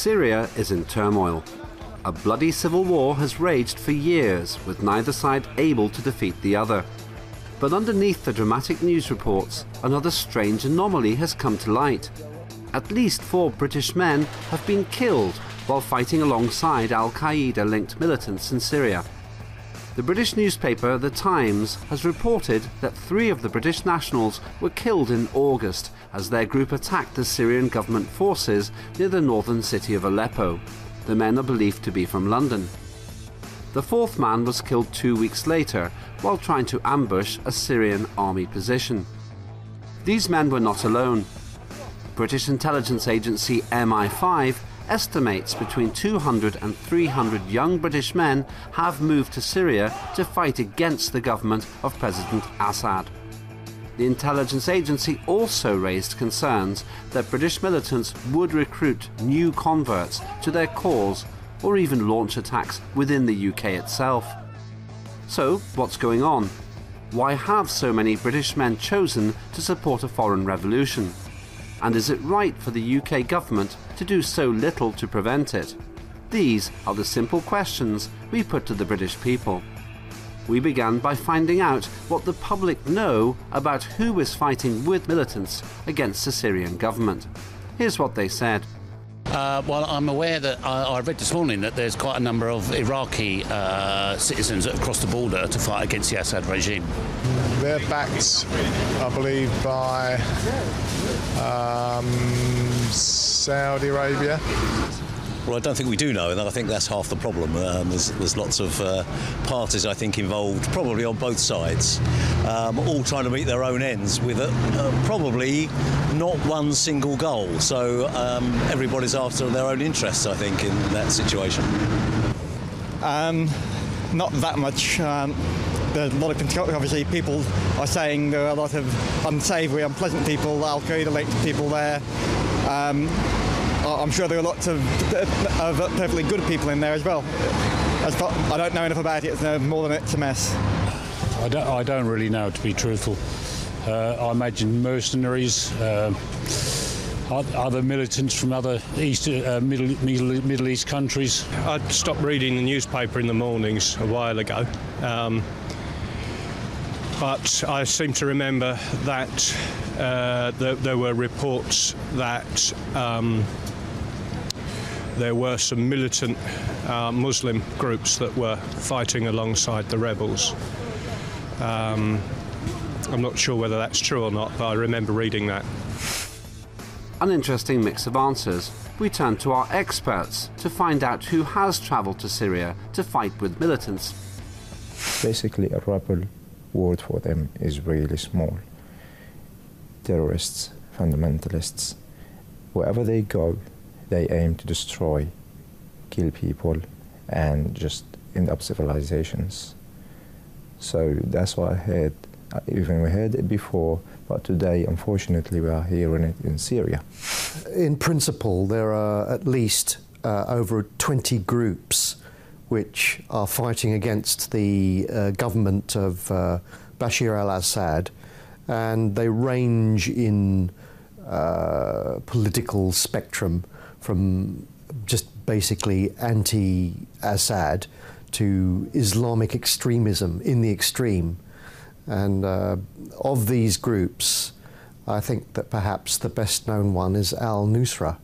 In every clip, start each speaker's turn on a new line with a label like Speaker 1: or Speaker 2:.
Speaker 1: Syria is in turmoil. A bloody civil war has raged for years, with neither side able to defeat the other. But underneath the dramatic news reports, another strange anomaly has come to light. At least 4 British men have been killed while fighting alongside Al-Qaeda-linked militants in Syria. The British newspaper The Times has reported that 3 of the British nationals were killed in August as their group attacked the Syrian government forces near the northern city of Aleppo. The men are believed to be from London. The 4th man was killed 2 weeks later while trying to ambush a Syrian army position. These men were not alone. British intelligence agency MI5 estimates between 200 and 300 young British men have moved to Syria to fight against the government of President Assad. The intelligence agency also raised concerns that British militants would recruit new converts to their cause or even launch attacks within the UK itself. So, what's going on? Why have so many British men chosen to support a foreign revolution? And is it right for the UK government to do so little to prevent it? These are the simple questions we put to the British people. We began by finding out what the public know about who is fighting with militants against the Syrian government. Here's what they said.
Speaker 2: Well, I'm aware that I read this morning that there's quite a number of Iraqi citizens that have crossed the border to fight against the Assad regime.
Speaker 3: They're backed, I believe, by Saudi Arabia.
Speaker 4: Well, I don't think we do know, and I think that's half the problem. There's lots of parties, I think, involved, probably on both sides, all trying to meet their own ends with probably not one single goal. So everybody's after their own interests, I think, in that situation.
Speaker 5: Not that much. There's a lot of control. Obviously, people are saying there are a lot of unsavoury, unpleasant people, Al-Qaeda-linked people there. I'm sure there are lots of perfectly good people in there as well. I don't know enough about it. It's more than it's a mess.
Speaker 6: I don't really know, to be truthful. I imagine mercenaries, other militants from other Middle East countries.
Speaker 7: I'd stopped reading the newspaper in the mornings a while ago. But I seem to remember that there were reports that there were some militant Muslim groups that were fighting alongside the rebels. I'm not sure whether that's true or not, but I remember reading that.
Speaker 1: An interesting mix of answers. We turn to our experts to find out who has travelled to Syria to fight with militants.
Speaker 8: Basically, a rebel word for them is really small. Terrorists, fundamentalists, wherever they go, they aim to destroy, kill people, and just end up civilizations. So that's what I heard. Even we heard it before, but today, unfortunately, we are hearing it in Syria.
Speaker 9: In principle, there are at least over 20 groups which are fighting against the government of Bashar al-Assad, and they range in political spectrum from just basically anti-Assad to Islamic extremism in the extreme. And of these groups, I think that perhaps the best known one is Al-Nusra.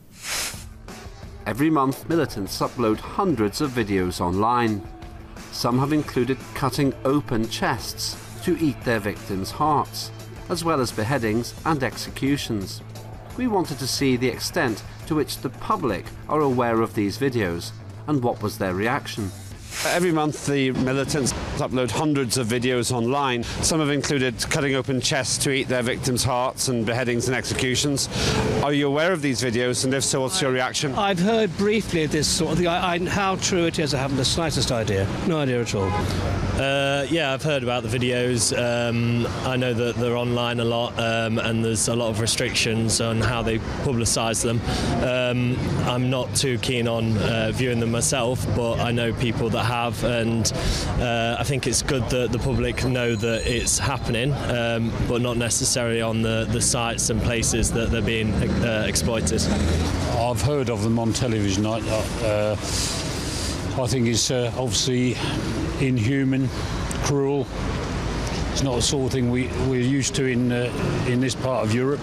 Speaker 1: Every month, militants upload hundreds of videos online. Some have included cutting open chests to eat their victims' hearts, as well as beheadings and executions. We wanted to see the extent to which the public are aware of these videos and what was their reaction.
Speaker 10: Every month the militants upload hundreds of videos online. Some have included cutting open chests to eat their victims' hearts and beheadings and executions. Are you aware of these videos, and if so, what's your reaction?
Speaker 11: I've heard briefly of this sort of thing. How true it is, I haven't the slightest idea. No idea at all.
Speaker 12: Yeah, I've heard about the videos. I know that they're online a lot, and there's a lot of restrictions on how they publicise them. I'm not too keen on viewing them myself, but I know people that that have, and I think it's good that the public know that it's happening, but not necessarily on the sites and places that they're being exploited.
Speaker 6: I've heard of them on television. I think it's obviously inhuman, cruel. It's not the sort of thing we're used to in this part of Europe.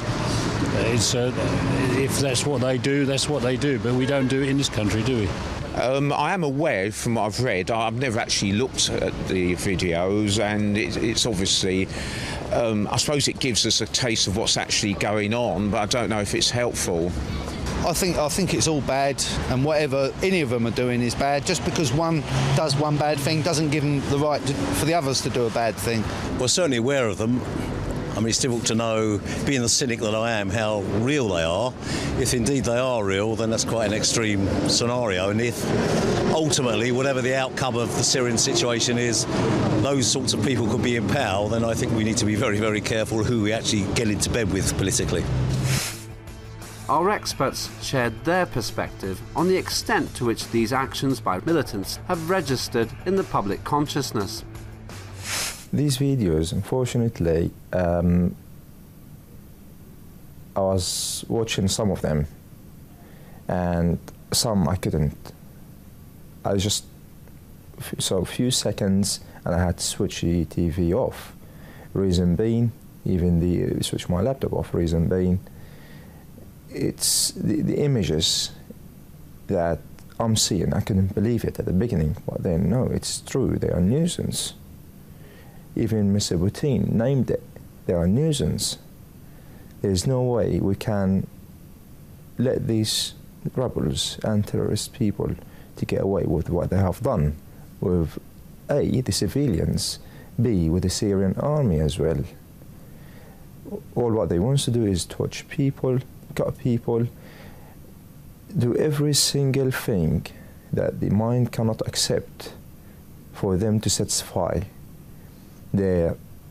Speaker 6: If that's what they do, that's what they do, but we don't do it in this country, do we?
Speaker 13: I am aware from what I've read. I've never actually looked at the videos, and it's obviously, I suppose it gives us a taste of what's actually going on, but I don't know if it's helpful.
Speaker 14: I think it's all bad, and whatever any of them are doing is bad. Just because one does one bad thing doesn't give them the right for the others to do a bad thing.
Speaker 4: We're certainly aware of them. I mean, it's difficult to know, being the cynic that I am, how real they are. If indeed they are real, then that's quite an extreme scenario. And if ultimately, whatever the outcome of the Syrian situation is, those sorts of people could be in power, then I think we need to be very, very careful who we actually get into bed with politically.
Speaker 1: Our experts shared their perspective on the extent to which these actions by militants have registered in the public consciousness.
Speaker 8: These videos, unfortunately, I was watching some of them, and some I couldn't. I just saw a few seconds, and I had to switch the TV off. Reason being, even switch my laptop off. Reason being, it's the images that I'm seeing. I couldn't believe it at the beginning, but then no, it's true. They are a nuisance. Even Mr. Putin named it. They are a nuisance. There's no way we can let these rebels and terrorist people to get away with what they have done with A, the civilians, B, with the Syrian army as well. All what they want to do is torture people, cut people, do every single thing that the mind cannot accept for them to satisfy their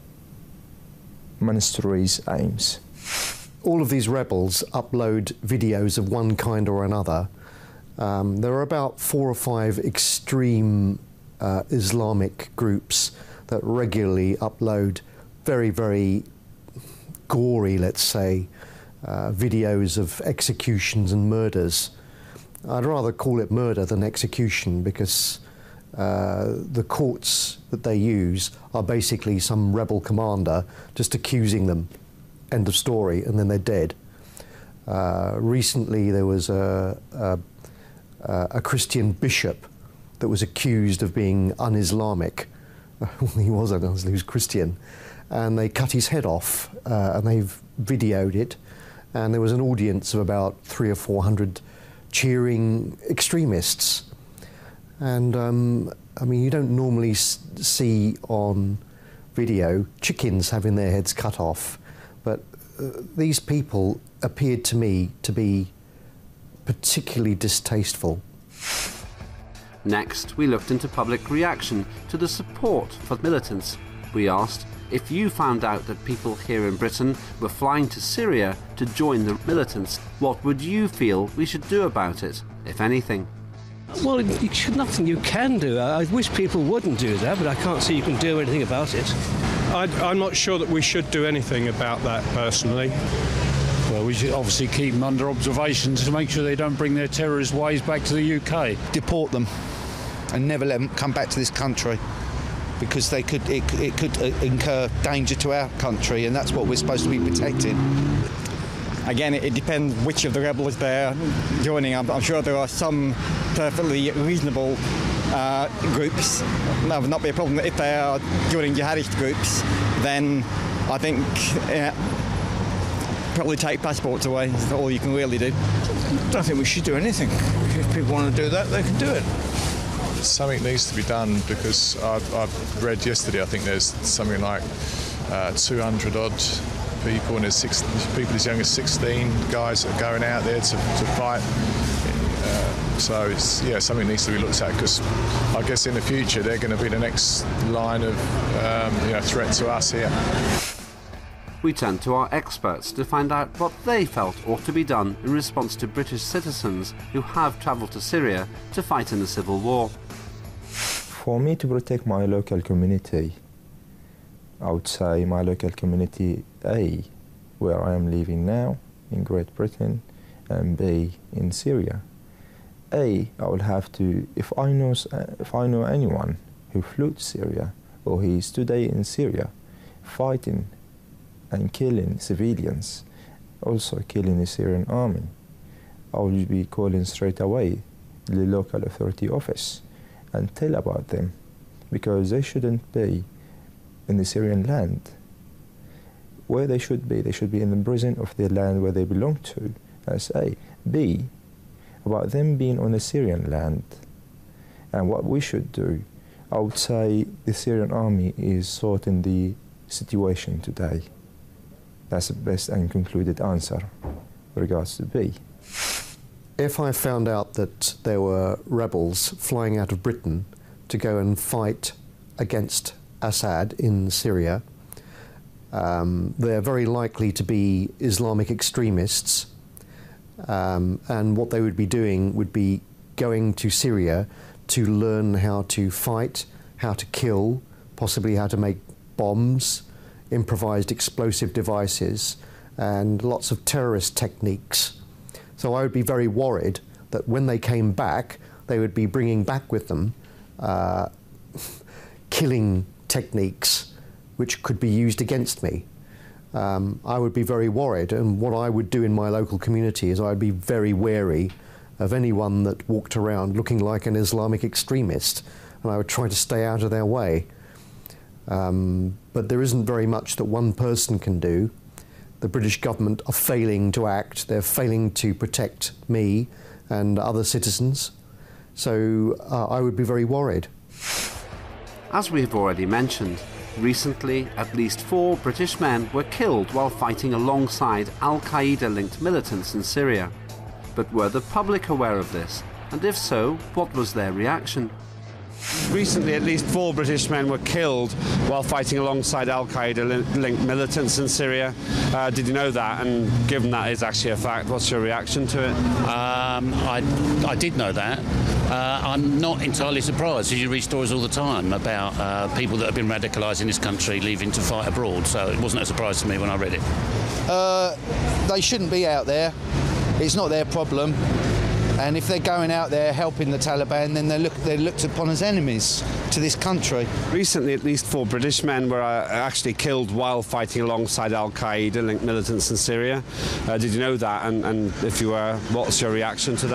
Speaker 8: monstrous aims.
Speaker 9: All of these rebels upload videos of one kind or another. There are about 4 or 5 extreme Islamic groups that regularly upload very, very gory, let's say, videos of executions and murders. I'd rather call it murder than execution, because the courts that they use are basically some rebel commander just accusing them, end of story, and then they're dead. Recently there was a Christian bishop that was accused of being un-Islamic. Well, he wasn't, he was Christian, and they cut his head off, and they've videoed it, and there was an audience of about 300 or 400 cheering extremists. And I mean, you don't normally see on video chickens having their heads cut off, but these people appeared to me to be particularly distasteful.
Speaker 1: Next, we looked into public reaction to the support for militants. We asked, if you found out that people here in Britain were flying to Syria to join the militants, what would you feel we should do about it, if anything?
Speaker 11: Well, nothing you can do. I wish people wouldn't do that, but I can't see you can do anything about it.
Speaker 7: I'm not sure that we should do anything about that, personally.
Speaker 6: Well, we should obviously keep them under observation to make sure they don't bring their terrorist ways back to the UK.
Speaker 14: Deport them and never let them come back to this country, because it could incur danger to our country, and that's what we're supposed to be protecting.
Speaker 5: Again, it depends which of the rebels they're joining. I'm sure there are some perfectly reasonable groups. That would not be a problem. If they are joining jihadist groups, then I think probably take passports away. That's all you can really do.
Speaker 3: I don't think we should do anything. If people want to do that, they can do it. Something needs to be done, because I've read yesterday, I think there's something like 200-odd people, and there's people as young as 16 guys that are going out there to fight. So something needs to be looked at, because I guess in the future they're going to be the next line of threat to us here.
Speaker 1: We turned to our experts to find out what they felt ought to be done in response to British citizens who have travelled to Syria to fight in the civil war.
Speaker 8: For me to protect my local community, I would say my local community A, where I am living now in Great Britain, and B, in Syria. A, I will have to, if I know anyone who flew to Syria or he is today in Syria fighting and killing civilians, also killing the Syrian army, I will be calling straight away the local authority office and tell about them, because they shouldn't be in the Syrian land. Where they should be in the prison of the land where they belong to. That's A. B, about them being on the Syrian land and what we should do. I would say the Syrian army is sorting the situation today. That's the best and concluded answer with regards to B.
Speaker 9: If I found out that there were rebels flying out of Britain to go and fight against Assad in Syria, they're very likely to be Islamic extremists, and what they would be doing would be going to Syria to learn how to fight, how to kill, possibly how to make bombs, improvised explosive devices, and lots of terrorist techniques. So I would be very worried that when they came back, they would be bringing back with them killing techniques which could be used against me. I would be very worried, and what I would do in my local community is I'd be very wary of anyone that walked around looking like an Islamic extremist, and I would try to stay out of their way. But there isn't very much that one person can do. The British government are failing to act. They're failing to protect me and other citizens. So I would be very worried.
Speaker 1: As we've already mentioned, recently at least 4 British men were killed while fighting alongside Al-Qaeda-linked militants in Syria. But were the public aware of this? And if so, what was their reaction?
Speaker 10: Recently, at least 4 British men were killed while fighting alongside Al-Qaeda-linked militants in Syria. Did you know that? And given that is actually a fact, what's your reaction to it?
Speaker 2: I did know that. I'm not entirely surprised, as you read stories all the time about people that have been radicalised in this country leaving to fight abroad, so it wasn't a surprise to me when I read it.
Speaker 14: They shouldn't be out there. It's not their problem. And if they're going out there helping the Taliban, then they're looked upon as enemies to this country.
Speaker 10: Recently, at least 4 British men were actually killed while fighting alongside Al-Qaeda-linked militants in Syria. Did you know that? And if you were, what's your reaction to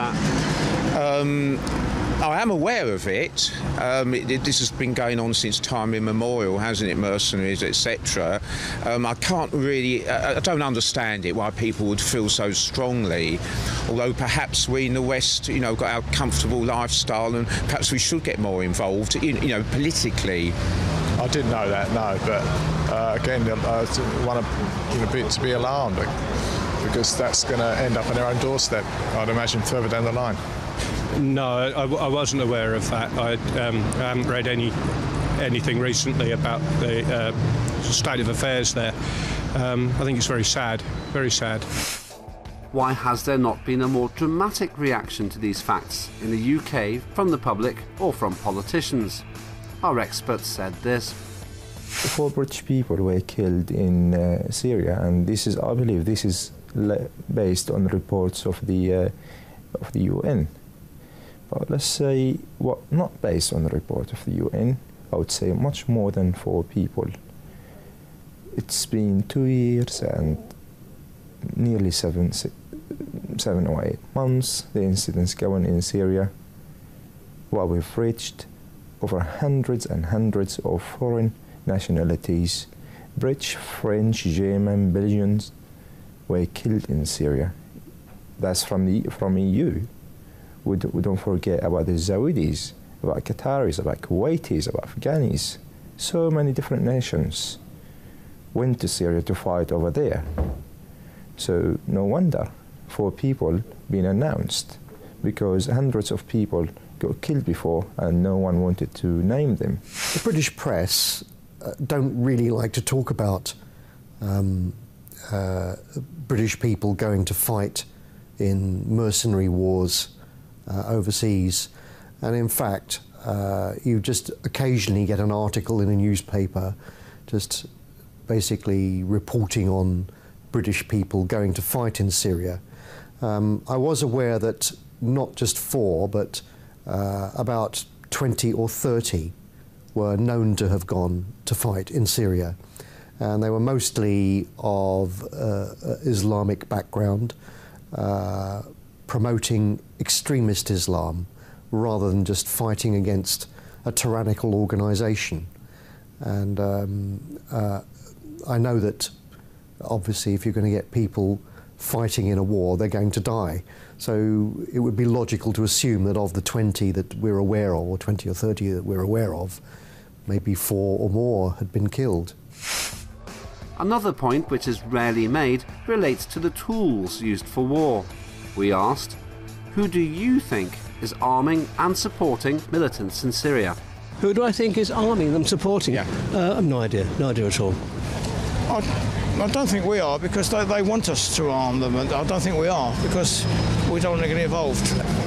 Speaker 10: that?
Speaker 13: I am aware of it. This has been going on since time immemorial, hasn't it? Mercenaries, etc. I can't really, I don't understand it, why people would feel so strongly. Although perhaps we in the West, got our comfortable lifestyle, and perhaps we should get more involved, politically.
Speaker 3: I didn't know that, no. But again, I want to be alarmed, because that's going to end up on their own doorstep, I'd imagine, further down the line.
Speaker 7: No, I wasn't aware of that. I haven't read anything recently about the state of affairs there. I think it's very sad, very sad.
Speaker 1: Why has there not been a more dramatic reaction to these facts in the UK from the public or from politicians? Our experts said this.
Speaker 8: 4 British people were killed in Syria, and this is, I believe, this is based on reports of the UN. But let's say, not based on the report of the UN, I would say much more than 4 people. It's been 2 years and nearly 7 or 8 months, the incidents going in Syria, where we've reached over hundreds and hundreds of foreign nationalities, British, French, German, Belgians, were killed in Syria. That's from EU. We don't forget about the Saudis, about Qataris, about Kuwaitis, about Afghanis. So many different nations went to Syria to fight over there. So no wonder 4 people being announced, because hundreds of people got killed before and no one wanted to name them.
Speaker 9: The British press don't really like to talk about British people going to fight in mercenary wars overseas, And in fact, you just occasionally get an article in a newspaper just basically reporting on British people going to fight in Syria. I was aware that not just 4, but about 20 or 30 were known to have gone to fight in Syria. And they were mostly of Islamic background, promoting extremist Islam rather than just fighting against a tyrannical organisation. And I know that obviously if you're going to get people fighting in a war, they're going to die. So it would be logical to assume that of the 20 that we're aware of, or 20 or 30 that we're aware of, maybe 4 or more had been killed.
Speaker 1: Another point which is rarely made relates to the tools used for war. We asked, who do you think is arming and supporting militants in Syria?
Speaker 11: Who do I think is arming them, supporting? Yeah. I've no idea at all.
Speaker 15: I don't think we are, because they want us to arm them, and I don't think we are, because we don't want to get involved.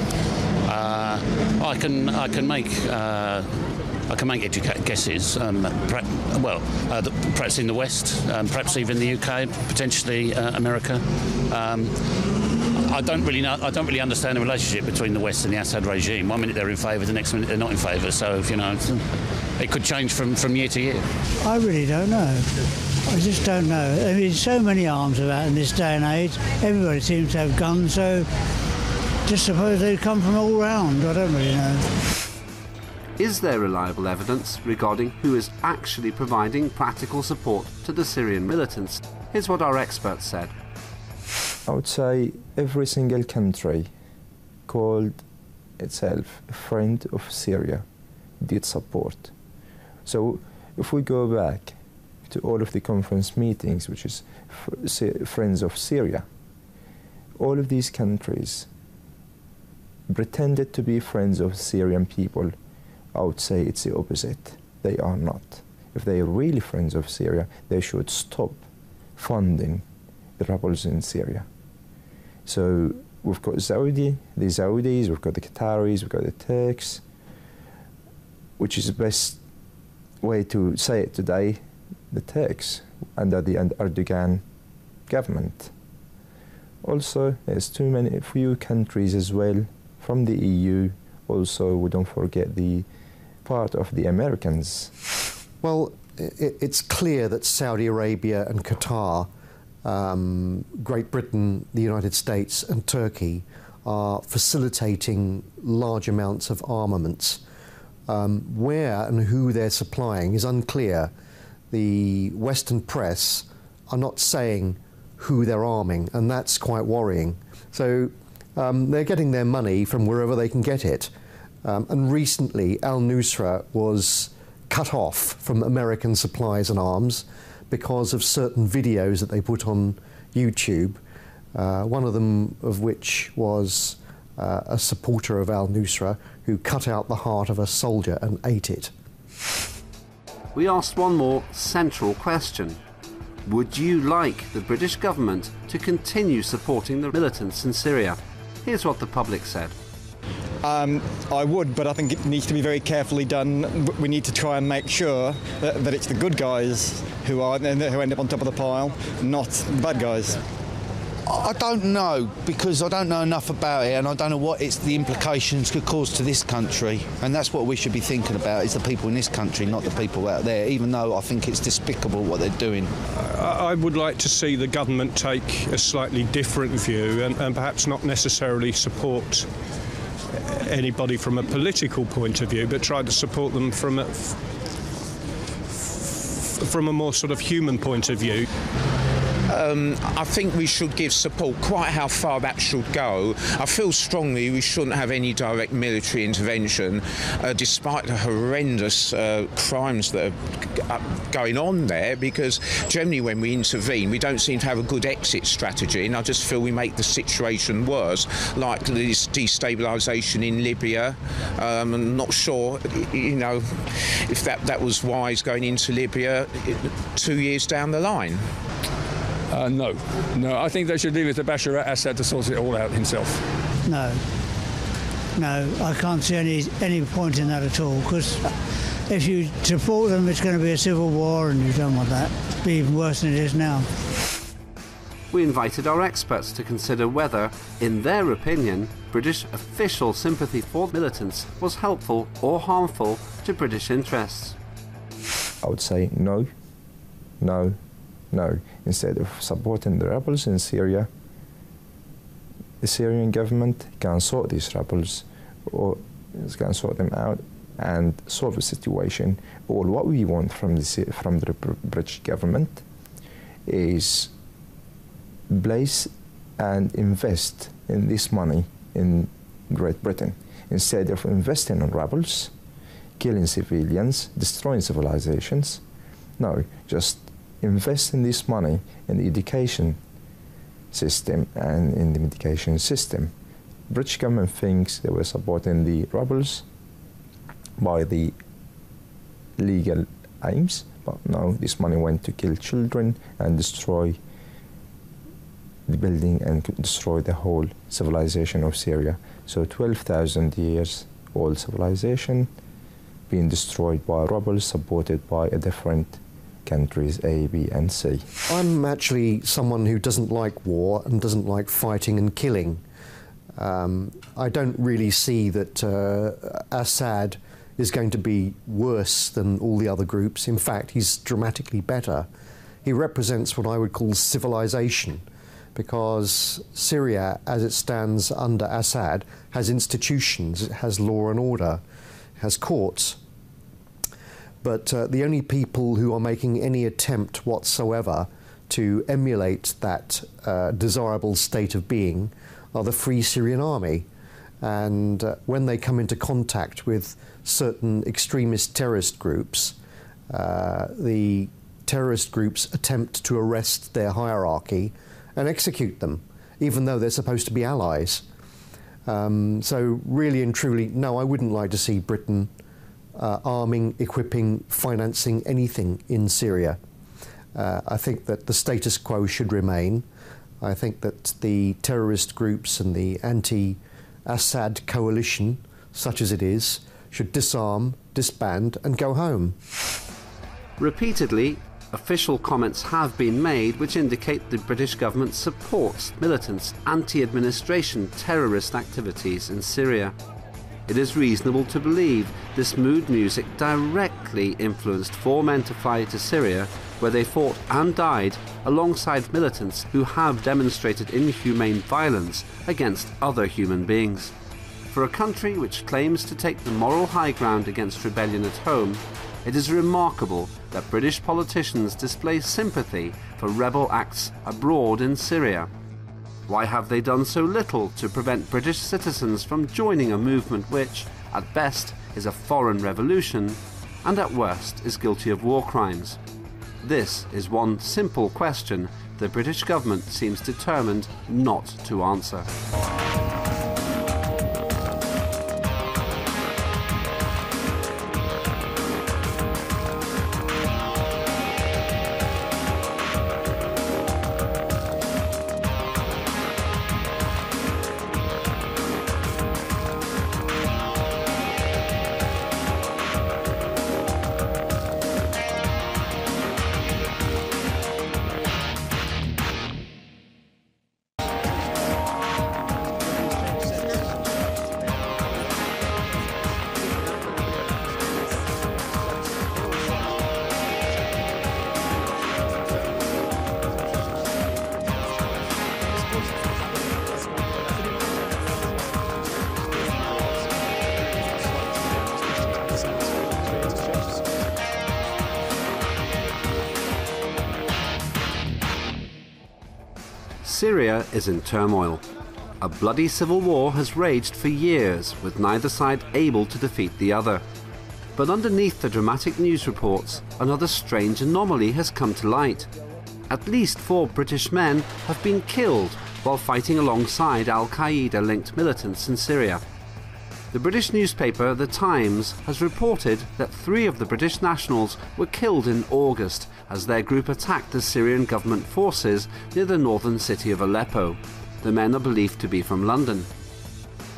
Speaker 2: I can make educated guesses. Perhaps in the West, perhaps even the UK, potentially America. I don't really understand the relationship between the West and the Assad regime. One minute they're in favour, the next minute they're not in favour. So it could change from year to year.
Speaker 16: I really don't know. I just don't know. I mean, so many arms about in this day and age. Everybody seems to have guns, so just suppose they come from all round. I don't really know.
Speaker 1: Is there reliable evidence regarding who is actually providing practical support to the Syrian militants? Here's what our expert said.
Speaker 8: I would say every single country called itself a friend of Syria did support. So if we go back to all of the conference meetings, which is Friends of Syria, all of these countries pretended to be friends of Syrian people. I would say it's the opposite. They are not. If they are really friends of Syria, they should stop funding the rebels in Syria. So we've got the Saudis, we've got the Qataris, we've got the Turks, which is the best way to say it today, the Turks under the Erdogan government. Also, there's few countries as well from the EU. Also, we don't forget the part of the Americans.
Speaker 9: Well, it's clear that Saudi Arabia and Qatar, Great Britain, the United States and Turkey are facilitating large amounts of armaments. Where and who they're supplying is unclear. The Western press are not saying who they're arming, and that's quite worrying. So they're getting their money from wherever they can get it. And recently, al-Nusra was cut off from American supplies and arms because of certain videos that they put on YouTube, one of them of which was a supporter of al-Nusra who cut out the heart of a soldier and ate it.
Speaker 1: We asked one more central question. Would you like the British government to continue supporting the militants in Syria? Here's what the public said.
Speaker 5: I would, but I think it needs to be very carefully done. We need to try and make sure that it's the good guys who end up on top of the pile, not the bad guys.
Speaker 14: I don't know, because I don't know enough about it, and I don't know what the implications could cause to this country. And that's what we should be thinking about, is the people in this country, not the people out there, even though I think it's despicable what they're doing.
Speaker 7: I would like to see the government take a slightly different view and perhaps not necessarily support anybody from a political point of view, but try to support them from a more sort of human point of view.
Speaker 13: I think we should give support. Quite how far that should go, I feel strongly we shouldn't have any direct military intervention, despite the horrendous crimes that are going on there, because generally when we intervene we don't seem to have a good exit strategy, and I just feel we make the situation worse, like this destabilisation in Libya. I'm not sure, if that was wise going into Libya 2 years down the line.
Speaker 17: No, I think they should leave it to Bashar al-Assad to sort it all out himself.
Speaker 16: No. No, I can't see any point in that at all, because if you support them, it's going to be a civil war, and you don't want that. It'll be even worse than it is now.
Speaker 1: We invited our experts to consider whether, in their opinion, British official sympathy for militants was helpful or harmful to British interests.
Speaker 8: I would say no, no, no. Instead of supporting the rebels in Syria, the Syrian government can sort these rebels, or can sort them out and solve the situation. All what we want from the British government is place and invest in this money in Great Britain, instead of investing in rebels, killing civilians, destroying civilizations. No, just invest in this money in the education system and in the medication system. British government thinks they were supporting the rebels by the legal aims, but no, this money went to kill children and destroy the building and destroy the whole civilization of Syria. So 12,000 years old civilization being destroyed by rebels supported by a different countries A, B and C.
Speaker 9: I'm actually someone who doesn't like war and doesn't like fighting and killing. I don't really see that Assad is going to be worse than all the other groups. In fact, he's dramatically better. He represents what I would call civilization, because Syria, as it stands under Assad, has institutions, it has law and order, it has courts. But the only people who are making any attempt whatsoever to emulate that desirable state of being are the Free Syrian Army. And when they come into contact with certain extremist terrorist groups, the terrorist groups attempt to arrest their hierarchy and execute them, even though they're supposed to be allies. So really and truly, no, I wouldn't like to see Britain arming, equipping, financing anything in Syria. I think that the status quo should remain. I think that the terrorist groups and the anti-Assad coalition, such as it is, should disarm, disband and go home.
Speaker 1: Repeatedly, official comments have been made which indicate the British government supports militants' anti-administration terrorist activities in Syria. It is reasonable to believe this mood music directly influenced 4 men to fly to Syria, where they fought and died alongside militants who have demonstrated inhumane violence against other human beings. For a country which claims to take the moral high ground against rebellion at home, it is remarkable that British politicians display sympathy for rebel acts abroad in Syria. Why have they done so little to prevent British citizens from joining a movement which, at best, is a foreign revolution, and at worst is guilty of war crimes? This is one simple question the British government seems determined not to answer. Syria is in turmoil. A bloody civil war has raged for years, with neither side able to defeat the other. But underneath the dramatic news reports, another strange anomaly has come to light. At least 4 British men have been killed while fighting alongside Al-Qaeda-linked militants in Syria. The British newspaper The Times has reported that 3 of the British nationals were killed in August as their group attacked the Syrian government forces near the northern city of Aleppo. The men are believed to be from London.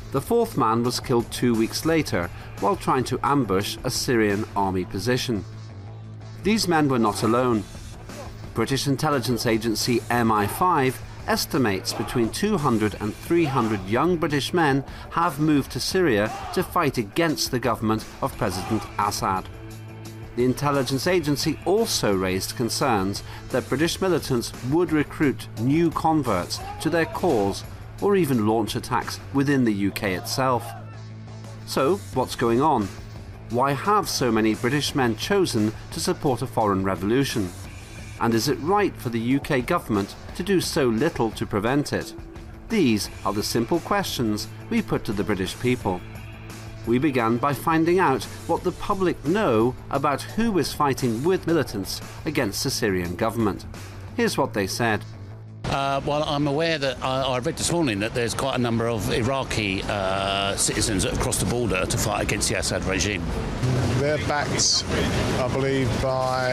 Speaker 1: The fourth man was killed 2 weeks later while trying to ambush a Syrian army position. These men were not alone. British intelligence agency MI5 estimates between 200 and 300 young British men have moved to Syria to fight against the government of President Assad. The intelligence agency also raised concerns that British militants would recruit new converts to their cause or even launch attacks within the UK itself. So, what's going on? Why have so many British men chosen to support a foreign revolution? And is it right for the UK government to do so little to prevent it? These are the simple questions we put to the British people. We began by finding out what the public know about who is fighting with militants against the Syrian government. Here's what they said.
Speaker 2: Well, I'm aware that I read this morning that there's quite a number of Iraqi citizens that have crossed the border to fight against the Assad regime.
Speaker 3: They're backed, I believe, by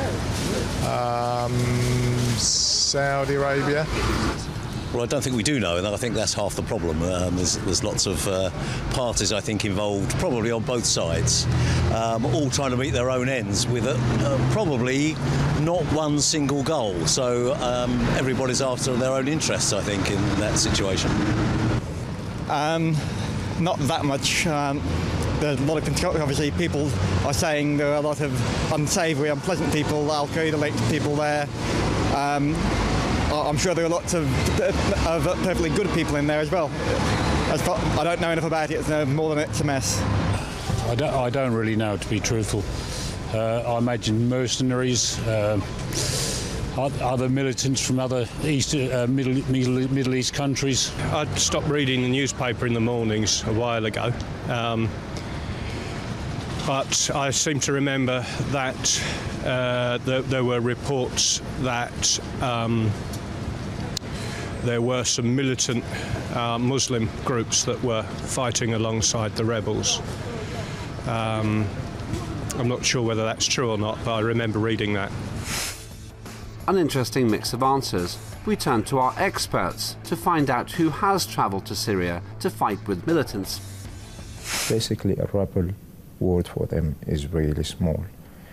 Speaker 3: Saudi Arabia.
Speaker 4: Well, I don't think we do know, and I think that's half the problem. There's lots of parties, I think, involved, probably on both sides, all trying to meet their own ends with probably not one single goal. So everybody's after their own interests, I think, in that situation.
Speaker 5: Not that much. There's a lot of control. Obviously, people are saying there are a lot of unsavoury, unpleasant people, Al-Qaeda-linked people there. I'm sure there are lots of perfectly good people in there as well. I don't know enough about it to know more than it's a mess.
Speaker 6: I don't really know, to be truthful. I imagine mercenaries, other militants from other Middle East countries.
Speaker 7: I'd stopped reading the newspaper in the mornings a while ago. But I seem to remember that there were reports that there were some militant Muslim groups that were fighting alongside the rebels. I'm not sure whether that's true or not, but I remember reading that.
Speaker 1: An interesting mix of answers. We turn to our experts to find out who has travelled to Syria to fight with militants.
Speaker 8: Basically, a rebel word for them is really small.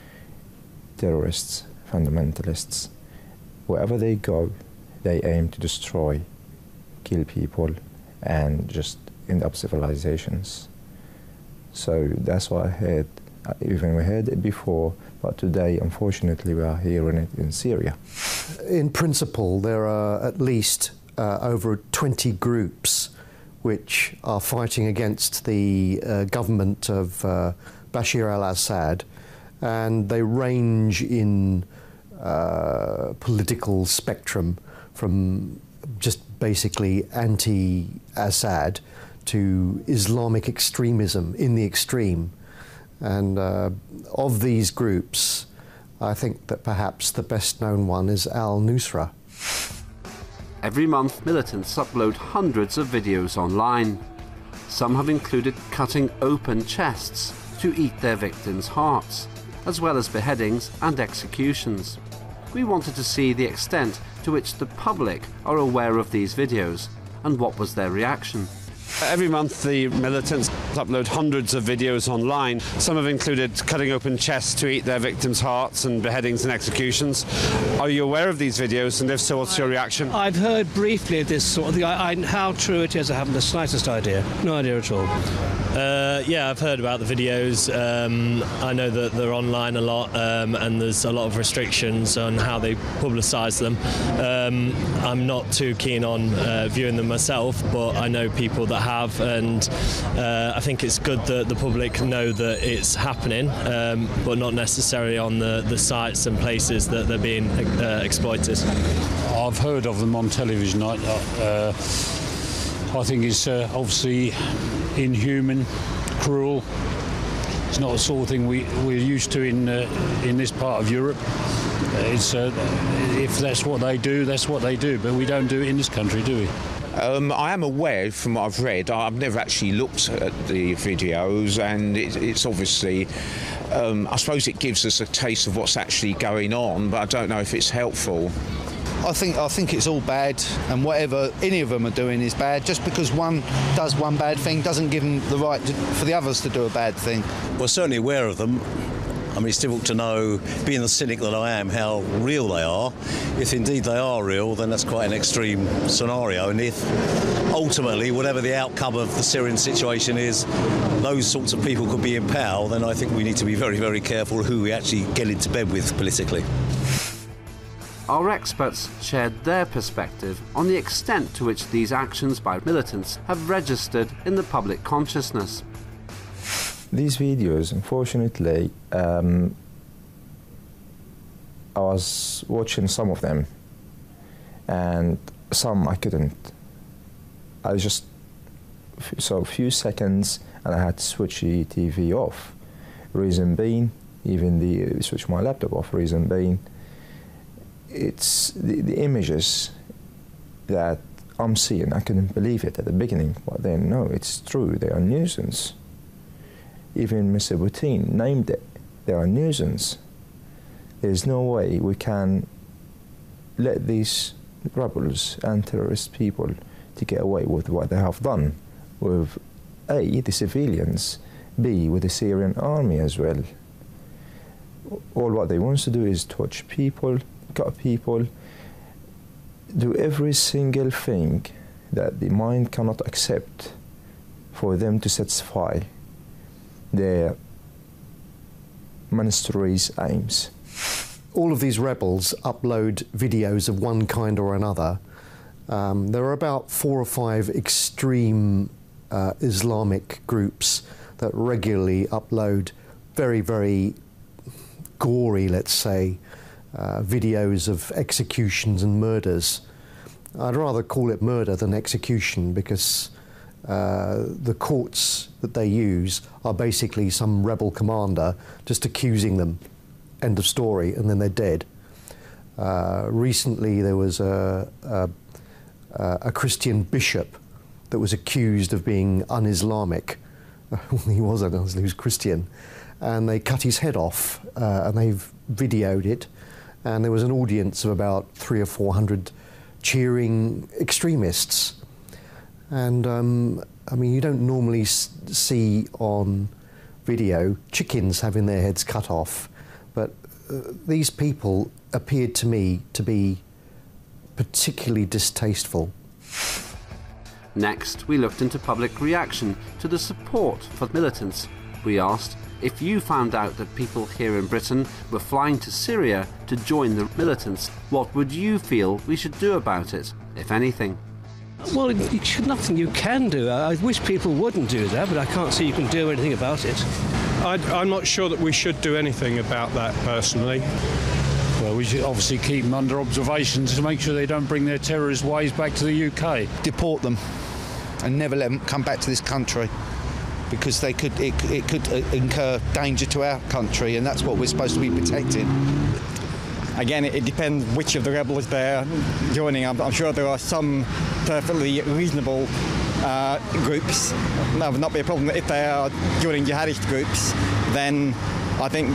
Speaker 8: Terrorists, fundamentalists, wherever they go, they aim to destroy, kill people, and just end up civilizations. So that's what I heard. Even we heard it before, but today, unfortunately, we are hearing it in Syria.
Speaker 9: In principle, there are at least over 20 groups which are fighting against the government of Bashar al-Assad, and they range in political spectrum from just basically anti-Assad to Islamic extremism in the extreme. And of these groups, I think that perhaps the best known one is Al-Nusra.
Speaker 1: Every month, militants upload hundreds of videos online. Some have included cutting open chests to eat their victims' hearts, as well as beheadings and executions. We wanted to see the extent to which the public are aware of these videos and what was their reaction.
Speaker 10: Every month the militants upload hundreds of videos online. Some have included cutting open chests to eat their victims' hearts and beheadings and executions. Are you aware of these videos, and if so, what's your reaction?
Speaker 11: I've heard briefly of this sort of thing. How true it is, I haven't the slightest idea. No idea at all.
Speaker 12: Yeah, I've heard about the videos. I know that they're online a lot, and there's a lot of restrictions on how they publicise them. I'm not too keen on viewing them myself, but I know people that have, and I think it's good that the public know that it's happening, but not necessarily on the sites and places that they're being exploited.
Speaker 6: I've heard of them on television. I think it's obviously inhuman, cruel. It's not the sort of thing we're used to in this part of Europe. If that's what they do, that's what they do, but we don't do it in this country, do we?
Speaker 13: I am aware from what I've read. I've never actually looked at the videos, and it's obviously, I suppose it gives us a taste of what's actually going on, but I don't know if it's helpful.
Speaker 14: I think it's all bad, and whatever any of them are doing is bad. Just because one does one bad thing doesn't give them the right for the others to do a bad thing.
Speaker 4: We're certainly aware of them. I mean, it's difficult to know, being the cynic that I am, how real they are. If indeed they are real, then that's quite an extreme scenario. And if ultimately, whatever the outcome of the Syrian situation is, those sorts of people could be in power, then I think we need to be very, very careful who we actually get into bed with politically.
Speaker 1: Our experts shared their perspective on the extent to which these actions by militants have registered in the public consciousness.
Speaker 8: These videos, unfortunately, I was watching some of them, and some I couldn't. I just saw a few seconds and I had to switch the TV off. Reason being, even switch my laptop off. Reason being, it's the images that I'm seeing. I couldn't believe it at the beginning, but then no, it's true. They are a nuisance. Even Mr. Putin named it. They are a nuisance. There's no way we can let these rebels and terrorist people to get away with what they have done with A, the civilians, B, with the Syrian army as well. All what they want to do is torture people, cut people, do every single thing that the mind cannot accept for them to satisfy their monastery's aims.
Speaker 9: All of these rebels upload videos of one kind or another. There are about 4 or 5 extreme Islamic groups that regularly upload very, very gory, let's say, videos of executions and murders. I'd rather call it murder than execution, because the courts that they use are basically some rebel commander just accusing them, end of story, and then they're dead. Recently there was a Christian bishop that was accused of being un-Islamic. He wasn't, he was Christian, and they cut his head off, and they've videoed it, and there was an audience of about 300 or 400 cheering extremists. And I mean, you don't normally see on video chickens having their heads cut off, but these people appeared to me to be particularly distasteful.
Speaker 1: Next, we looked into public reaction to the support for militants. We asked, if you found out that people here in Britain were flying to Syria to join the militants, what would you feel we should do about it, if anything?
Speaker 11: Well, it's nothing you can do. I wish people wouldn't do that, but I can't see you can do anything about it.
Speaker 7: I'm not sure that we should do anything about that, personally.
Speaker 6: Well, we should obviously keep them under observation to make sure they don't bring their terrorist ways back to the UK.
Speaker 14: Deport them and never let them come back to this country, because it could incur danger to our country, and that's what we're supposed to be protecting.
Speaker 5: Again, it depends which of the rebels they're joining. I'm sure there are some perfectly reasonable groups. That would not be a problem. If they are joining jihadist groups, then I think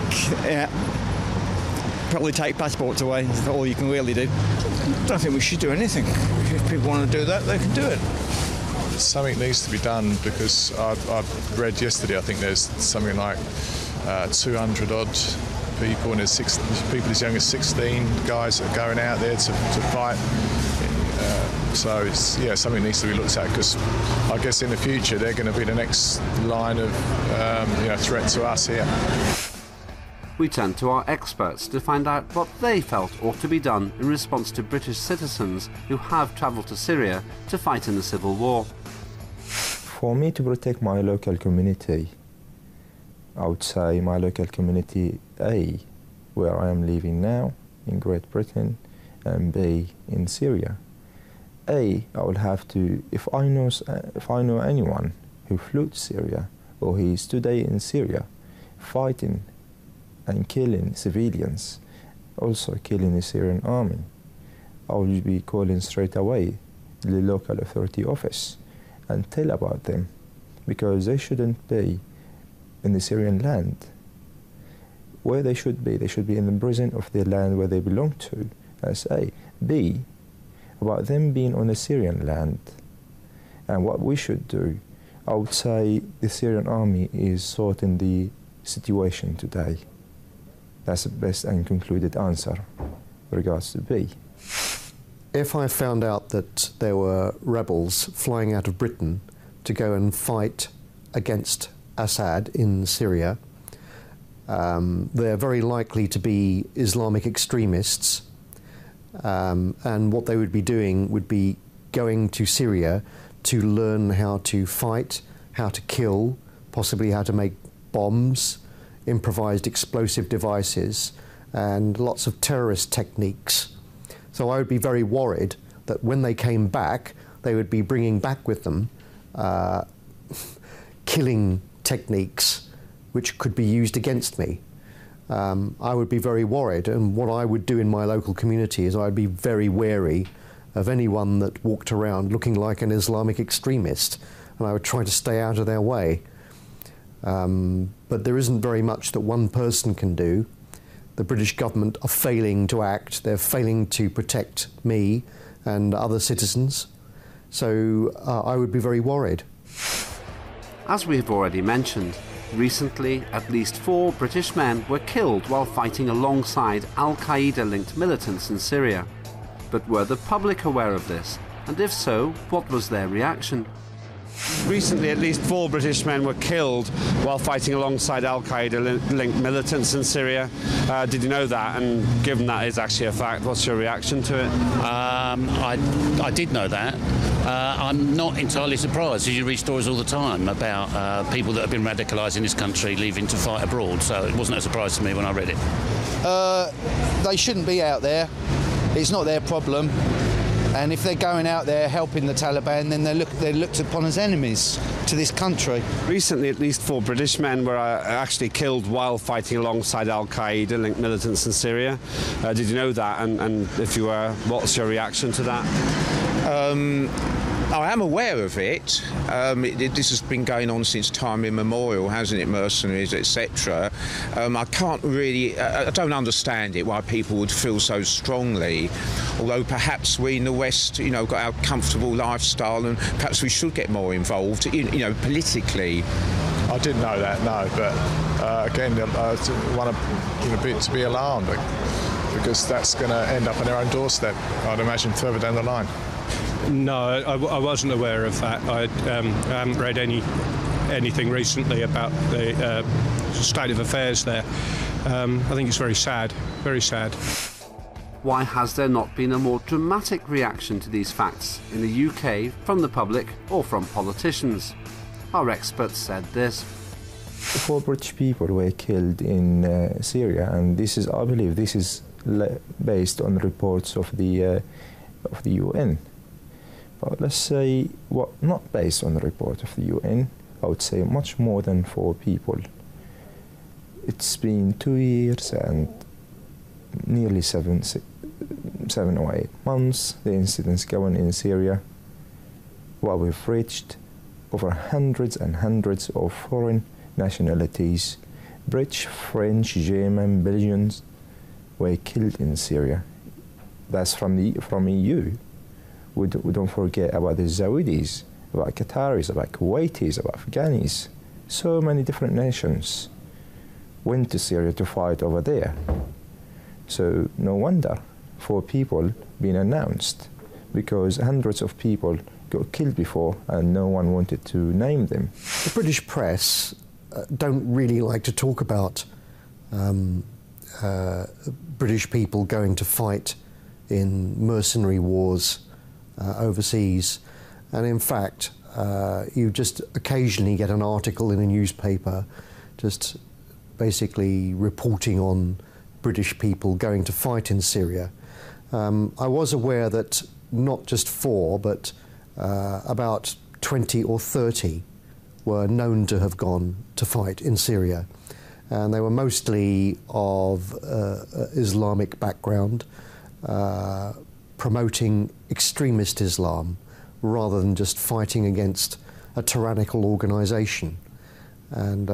Speaker 5: probably take passports away. That's all you can really do.
Speaker 15: I don't think we should do anything. If people want to do that, they can do it.
Speaker 3: Something needs to be done, because I've read yesterday, I think there's something like 200 odd people, and there's people as young as 16 guys that are going out there to fight. So it's, yeah, something needs to be looked at, because I guess in the future they're going to be the next line of threat to us here.
Speaker 1: We turned to our experts to find out what they felt ought to be done in response to British citizens who have travelled to Syria to fight in the civil war.
Speaker 8: For me to protect my local community, I would say my local community A, where I am living now in Great Britain, and B, in Syria. A, I will have to, if I know anyone who flew to Syria, or he is today in Syria fighting and killing civilians, also killing the Syrian army, I will be calling straight away the local authority office and tell about them, because they shouldn't be in the Syrian land. Where they should be in the prison of the land where they belong to, I say, B, about them being on the Syrian land. And what we should do, I would say the Syrian army is sorting the situation today. That's the best and concluded answer with regards to B.
Speaker 9: If I found out that there were rebels flying out of Britain to go and fight against Assad in Syria, they're very likely to be Islamic extremists, and what they would be doing would be going to Syria to learn how to fight, how to kill, possibly how to make bombs, improvised explosive devices, and lots of terrorist techniques. So I would be very worried that when they came back, they would be bringing back with them killing techniques which could be used against me. I would be very worried, and what I would do in my local community is I'd be very wary of anyone that walked around looking like an Islamic extremist, and I would try to stay out of their way. But there isn't very much that one person can do. The British government are failing to act. They're failing to protect me and other citizens. So I would be very worried.
Speaker 1: As we've already mentioned, recently at least 4 British men were killed while fighting alongside Al-Qaeda-linked militants in Syria. But were the public aware of this? And if so, what was their reaction?
Speaker 10: Recently, at least 4 British men were killed while fighting alongside Al-Qaeda-linked militants in Syria. Did you know that? And given that is actually a fact, what's your reaction to it?
Speaker 2: I did know that. I'm not entirely surprised, as you read stories all the time about people that have been radicalised in this country leaving to fight abroad, so it wasn't a surprise to me when I read it.
Speaker 14: They shouldn't be out there. It's not their problem. And if they're going out there helping the Taliban, then they're looked upon as enemies to this country.
Speaker 10: Recently, at least 4 British men were actually killed while fighting alongside Al-Qaeda-linked militants in Syria. Did you know that? And if you were, what's your reaction to that?
Speaker 13: I am aware of it. This has been going on since time immemorial, hasn't it? Mercenaries, etc. I can't really, I don't understand it, why people would feel so strongly. Although perhaps we in the West, got our comfortable lifestyle, and perhaps we should get more involved, politically.
Speaker 3: I didn't know that, no. But again, I want to be alarmed, because that's going to end up on their own doorstep, I'd imagine, further down the line.
Speaker 7: No, I wasn't aware of that. I haven't read anything recently about the state of affairs there. I think it's very sad, very sad.
Speaker 1: Why has there not been a more dramatic reaction to these facts in the UK from the public or from politicians? Our experts said this.
Speaker 8: 4 British people were killed in Syria, and this is, I believe, this is based on reports of the UN. But let's say, not based on the report of the UN, I would say much more than 4 people. It's been 2 years and nearly 7 or 8 months, the incidents going in Syria, where we've reached over hundreds and hundreds of foreign nationalities, British, French, German, Belgians, were killed in Syria. That's from EU. We don't forget about the Saudis, about Qataris, about Kuwaitis, about Afghanis. So many different nations went to Syria to fight over there. So no wonder 4 people being announced, because hundreds of people got killed before and no one wanted to name them.
Speaker 9: The British press don't really like to talk about British people going to fight in mercenary wars overseas, and in fact you just occasionally get an article in a newspaper just basically reporting on British people going to fight in Syria. I was aware that not just 4 but about 20 or 30 were known to have gone to fight in Syria, and they were mostly of Islamic background, promoting extremist Islam rather than just fighting against a tyrannical organisation. And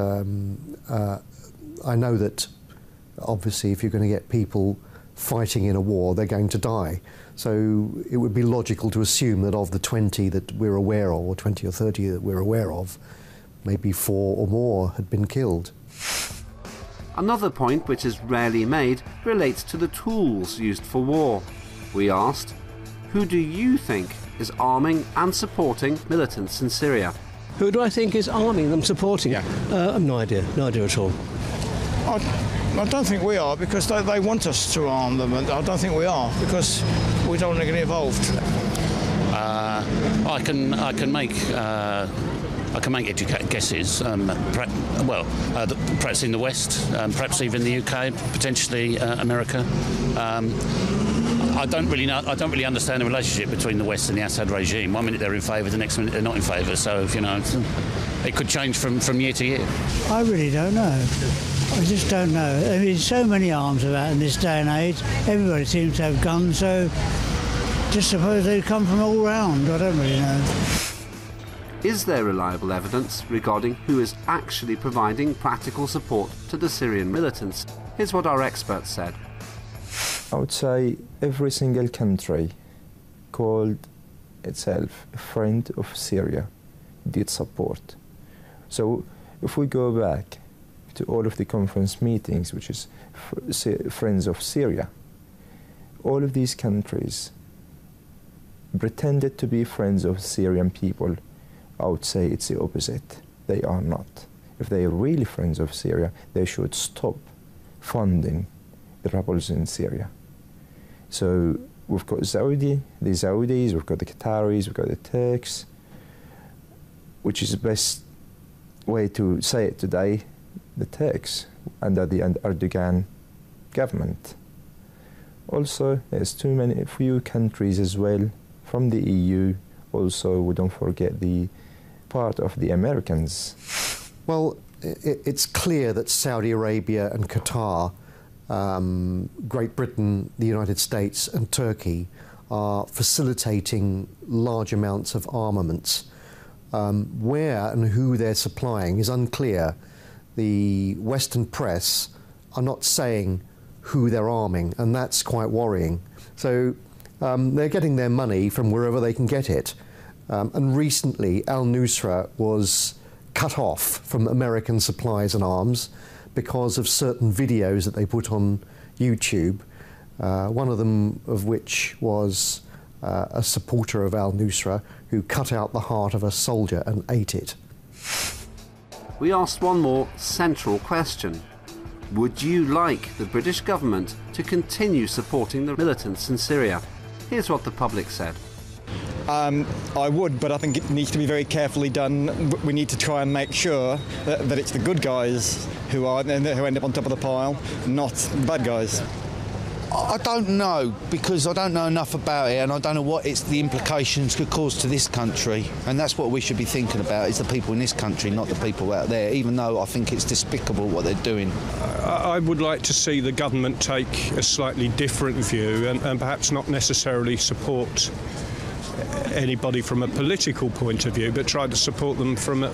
Speaker 9: I know that obviously if you're going to get people fighting in a war, they're going to die. So it would be logical to assume that of the 20 that we're aware of, or 20 or 30 that we're aware of, maybe 4 or more had been killed.
Speaker 1: Another point which is rarely made relates to the tools used for war. We asked, who do you think is arming and supporting militants in Syria?
Speaker 11: Who do I think is arming them, supporting? Yeah. I've no idea at all.
Speaker 15: I don't think we are, because they want us to arm them, and I don't think we are, because we don't want to get involved.
Speaker 2: I can make educated guesses. Perhaps in the West, perhaps even the UK, potentially America. I don't really understand the relationship between the West and the Assad regime. One minute they're in favour, the next minute they're not in favour. So it could change from year to year.
Speaker 16: I really don't know. I just don't know. I mean, so many arms about in this day and age. Everybody seems to have guns, so just suppose they come from all round. I don't really know.
Speaker 1: Is there reliable evidence regarding who is actually providing practical support to the Syrian militants? Here's what our experts said.
Speaker 8: I would say every single country called itself a friend of Syria did support. So if we go back to all of the conference meetings, which is Friends of Syria, all of these countries pretended to be friends of Syrian people. I would say it's the opposite. They are not. If they are really friends of Syria, they should stop funding the rebels in Syria. So we've got the Saudis, we've got the Qataris, we've got the Turks, which is the best way to say it today, the Turks under the Erdogan government. Also, there's few countries as well from the EU. Also, we don't forget the part of the Americans.
Speaker 9: Well, it's clear that Saudi Arabia and Qatar, Great Britain, the United States and Turkey are facilitating large amounts of armaments. Where and who they're supplying is unclear. The Western press are not saying who they're arming, and that's quite worrying. So they're getting their money from wherever they can get it. And recently, al-Nusra was cut off from American supplies and arms because of certain videos that they put on YouTube, one of them of which was a supporter of al-Nusra who cut out the heart of a soldier and ate it.
Speaker 1: We asked one more central question. Would you like the British government to continue supporting the militants in Syria? Here's what the public said.
Speaker 5: I would, but I think it needs to be very carefully done. We need to try and make sure that it's the good guys who end up on top of the pile, not the bad guys.
Speaker 14: I don't know, because I don't know enough about it, and I don't know what the implications could cause to this country. And that's what we should be thinking about, is the people in this country, not the people out there, even though I think it's despicable what they're doing.
Speaker 7: I would like to see the government take a slightly different view and perhaps not necessarily support anybody from a political point of view, but try to support them from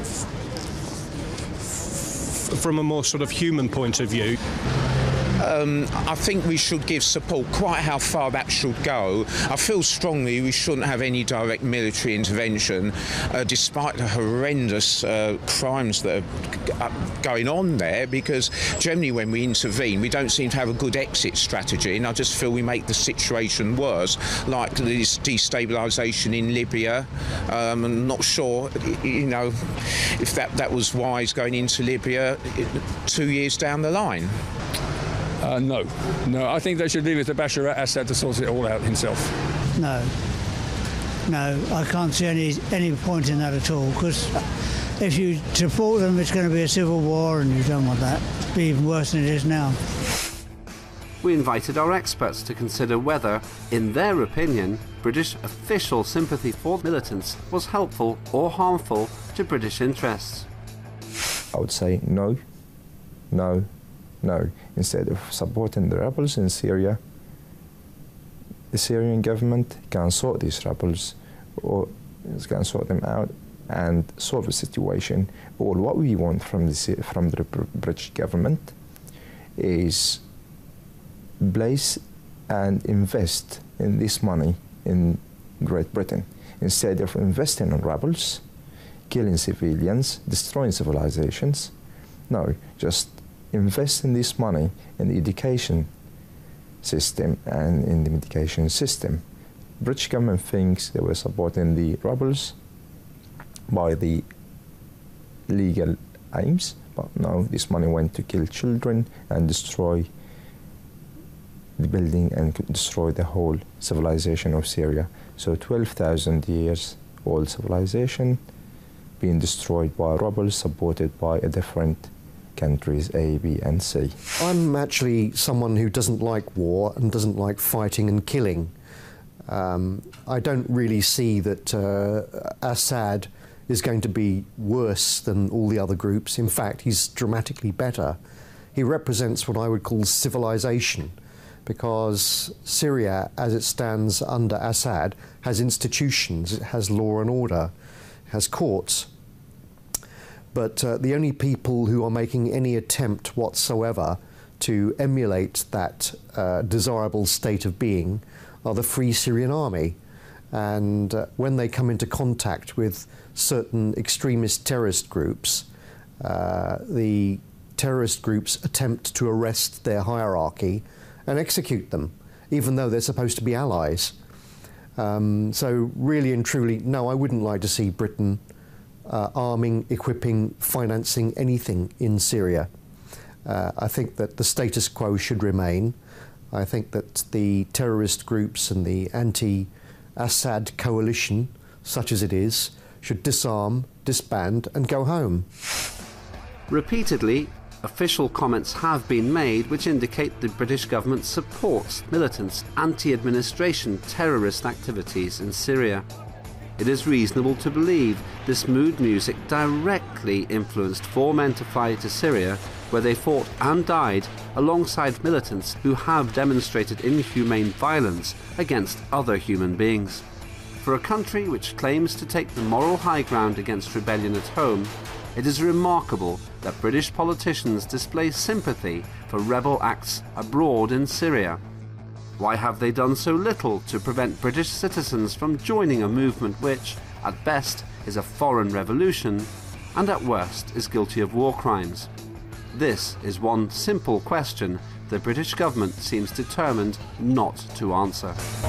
Speaker 7: a more sort of human point of view.
Speaker 13: I think we should give support. Quite how far that should go, I feel strongly we shouldn't have any direct military intervention, despite the horrendous crimes that are going on there, because generally when we intervene we don't seem to have a good exit strategy, and I just feel we make the situation worse, like this destabilisation in Libya. I'm not sure, if that was wise going into Libya 2 years down the line.
Speaker 17: No, I think they should leave it to Bashar al-Assad to sort it all out himself.
Speaker 16: No, I can't see any point in that at all, because if you support them, it's going to be a civil war, and you don't want that. It'll be even worse than it is now.
Speaker 1: We invited our experts to consider whether, in their opinion, British official sympathy for militants was helpful or harmful to British interests.
Speaker 8: I would say no. Instead of supporting the rebels in Syria, the Syrian government can sort these rebels, or can sort them out and solve the situation. All what we want from the British government is place and invest in this money in Great Britain instead of investing in rebels, killing civilians, destroying civilizations. No, just invest in this money in the education system and in the medication system. British government thinks they were supporting the rebels by the legal aims, but no, this money went to kill children and destroy the building and destroy the whole civilization of Syria. So 12,000 years old civilization being destroyed by rebels supported by a different countries A, B and C.
Speaker 9: I'm actually someone who doesn't like war and doesn't like fighting and killing. I don't really see that Assad is going to be worse than all the other groups. In fact, he's dramatically better. He represents what I would call civilization, because Syria, as it stands under Assad, has institutions, it has law and order, it has courts. But the only people who are making any attempt whatsoever to emulate that desirable state of being are the Free Syrian Army. And when they come into contact with certain extremist terrorist groups, the terrorist groups attempt to arrest their hierarchy and execute them, even though they're supposed to be allies. So really and truly, no, I wouldn't like to see Britain arming, equipping, financing anything in Syria. I think that the status quo should remain. I think that the terrorist groups and the anti-Assad coalition, such as it is, should disarm, disband and go home.
Speaker 1: Repeatedly, official comments have been made which indicate the British government supports militants' anti-administration terrorist activities in Syria. It is reasonable to believe this mood music directly influenced 4 men to fly to Syria, where they fought and died alongside militants who have demonstrated inhumane violence against other human beings. For a country which claims to take the moral high ground against rebellion at home, it is remarkable that British politicians display sympathy for rebel acts abroad in Syria. Why have they done so little to prevent British citizens from joining a movement which, at best, is a foreign revolution, and at worst is guilty of war crimes? This is one simple question the British government seems determined not to answer.